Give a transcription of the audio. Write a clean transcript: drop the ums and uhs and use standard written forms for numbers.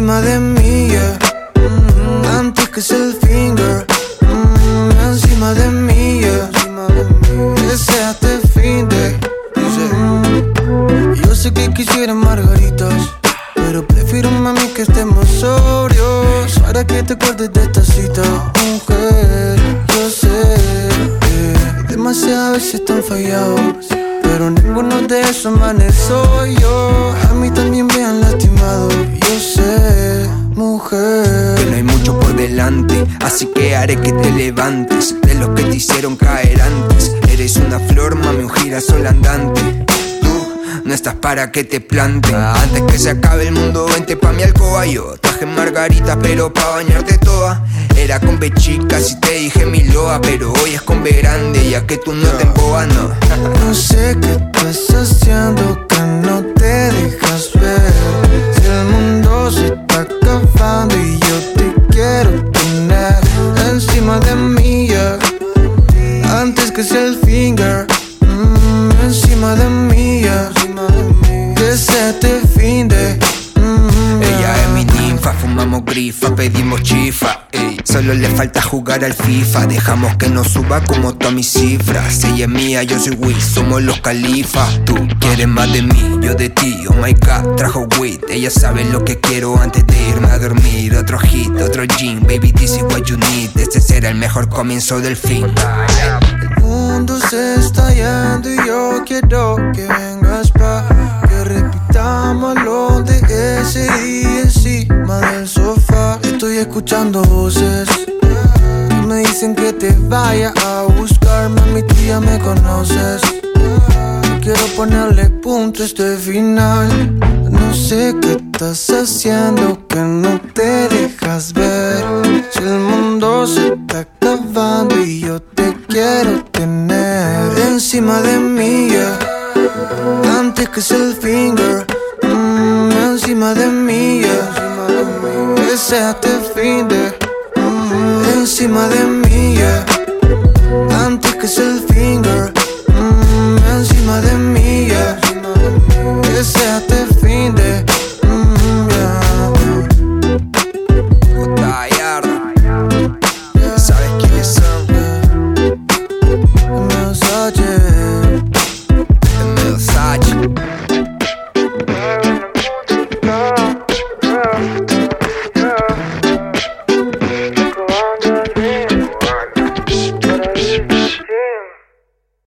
encima de mí, yeah. Antes que sea el finger, encima de mí, yeah. Deseaste fin de, yo sé que quisiera margaritas, pero prefiero, mami, que estemos sobrios, para que te acuerdes de esta cita, mujer. Yo sé, demasiadas veces están fallados, pero ninguno de esos manes soy yo. A mí también me han lastimado, yo sé, mujer. Que no hay mucho por delante, así que haré que te levantes de los que te hicieron caer antes. Eres una flor, mami, un girasol andante. No estás para que te plante. Antes que se acabe el mundo, vente pa' mi alcoba. Yo traje margaritas, pero pa' bañarte toda. Era con B chica, si te dije mi loa, pero hoy es con B grande, ya que tú no te embobas, no. No sé qué estás haciendo, que no te dejas ver. Si el mundo se está acabando y yo te quiero tener encima de mí, yeah. Antes que sea el finger, encima de mí, yeah. Deseaste fin de, Ella es mi ninfa, fumamos grifa, pedimos chifa, ey. Solo le falta jugar al FIFA, dejamos que nos suba como todas mis cifras. Ella es mía, yo soy Wiz, somos los califas. Tú quieres más de mí, yo de ti, oh my god, trajo weed. Ella sabe lo que quiero antes de irme a dormir. Otro hit, otro gin, baby, this is what you need. Este será el mejor comienzo del fin. el mundo se está yendo y yo quiero que vengas pa' que repitamos lo de ese día encima del sofá. Estoy escuchando voces que me dicen que te vaya a buscar, mami, tú ya me conoces. No quiero ponerle punto a este final. No sé qué estás haciendo, que no te dejas ver. Si el mundo se está acabando y yo te quiero tener encima de mí, yeah. Antes que sea el finger, encima de mí, yeah. Deseaste fin de, encima de mí, yeah.